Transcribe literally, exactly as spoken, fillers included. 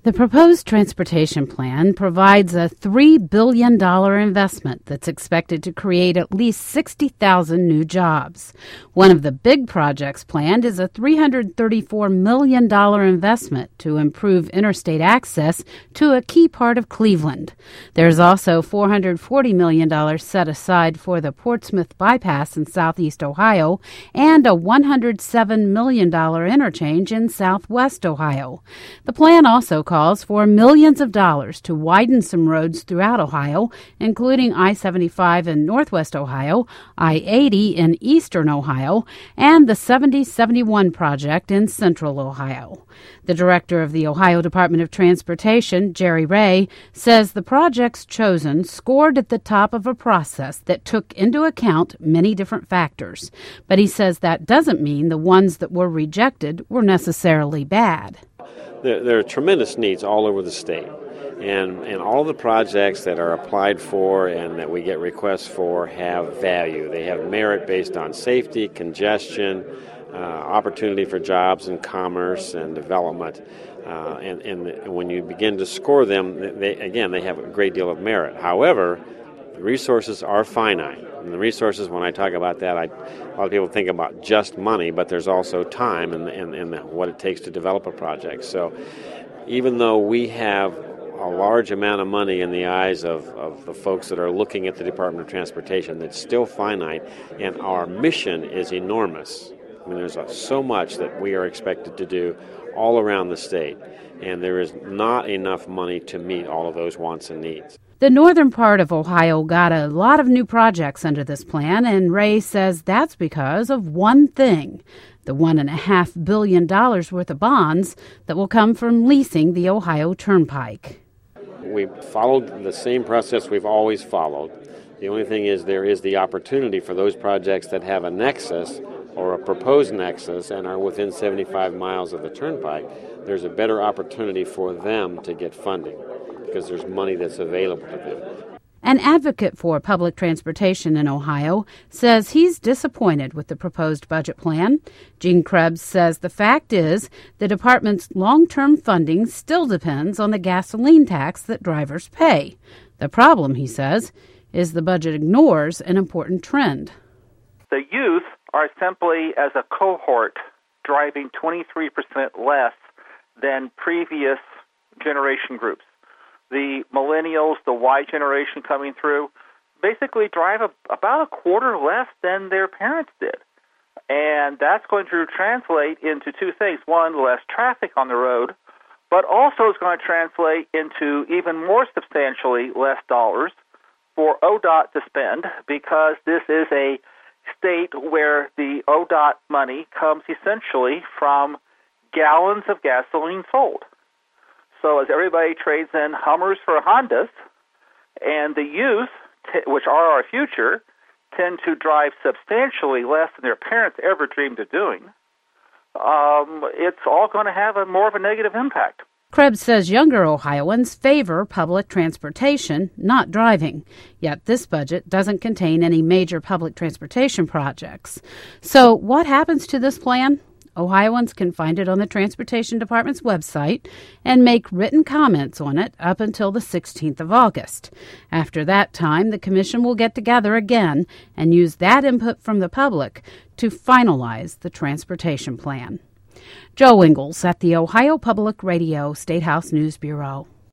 The proposed transportation plan provides a three billion dollars investment that's expected to create at least sixty thousand new jobs. One of the big projects planned is a three hundred thirty-four million dollars investment to improve interstate access to a key part of Cleveland. There's also four hundred forty million dollars set aside for the Portsmouth bypass in southeast Ohio and a one hundred seven million dollars interchange in southwest Ohio. The plan also calls for millions of dollars to widen some roads throughout Ohio, including I seventy-five in northwest Ohio, I eighty in eastern Ohio, and the seventy seventy-one project in central Ohio. The director of the Ohio Department of Transportation, Jerry Ray, says the projects chosen scored at the top of a process that took into account many different factors. But he says that doesn't mean the ones that were rejected were necessarily bad. There, there are tremendous needs all over the state, and, and all the projects that are applied for and that we get requests for have value. They have merit based on safety, congestion, uh, opportunity for jobs and commerce and development. Uh, and, and when you begin to score them, they, again, they have a great deal of merit. However, the resources are finite. And the resources, when I talk about that, I, a lot of people think about just money, but there's also time and, and, and what it takes to develop a project. So even though we have a large amount of money in the eyes of, of the folks that are looking at the Department of Transportation, that's still finite, and our mission is enormous. I mean, there's so much that we are expected to do all around the state, and there is not enough money to meet all of those wants and needs. The northern part of Ohio got a lot of new projects under this plan, and Ray says that's because of one thing, the one and a half billion dollars worth of bonds that will come from leasing the Ohio Turnpike. We followed the same process we've always followed. The only thing is there is the opportunity for those projects that have a nexus or a proposed nexus and are within seventy-five miles of the Turnpike. There's a better opportunity for them to get funding, because there's money that's available to them. An advocate for public transportation in Ohio says he's disappointed with the proposed budget plan. Gene Krebs says the fact is the department's long-term funding still depends on the gasoline tax that drivers pay. The problem, he says, is the budget ignores an important trend. The youth are simply, as a cohort, driving twenty-three percent less than previous generation groups. The millennials, the Y generation coming through, basically drive a, about a quarter less than their parents did. And that's going to translate into two things. One, less traffic on the road, but also it's going to translate into even more substantially less dollars for O D O T to spend, because this is a state where the O D O T money comes essentially from gallons of gasoline sold. So as everybody trades in Hummers for Hondas, and the youth, t- which are our future, tend to drive substantially less than their parents ever dreamed of doing, um, it's all going to have a more of a negative impact. Krebs says younger Ohioans favor public transportation, not driving. Yet this budget doesn't contain any major public transportation projects. So what happens to this plan? Ohioans can find it on the Transportation Department's website and make written comments on it up until the sixteenth of August. After that time, the Commission will get together again and use that input from the public to finalize the transportation plan. Joe Ingles at the Ohio Public Radio State House News Bureau.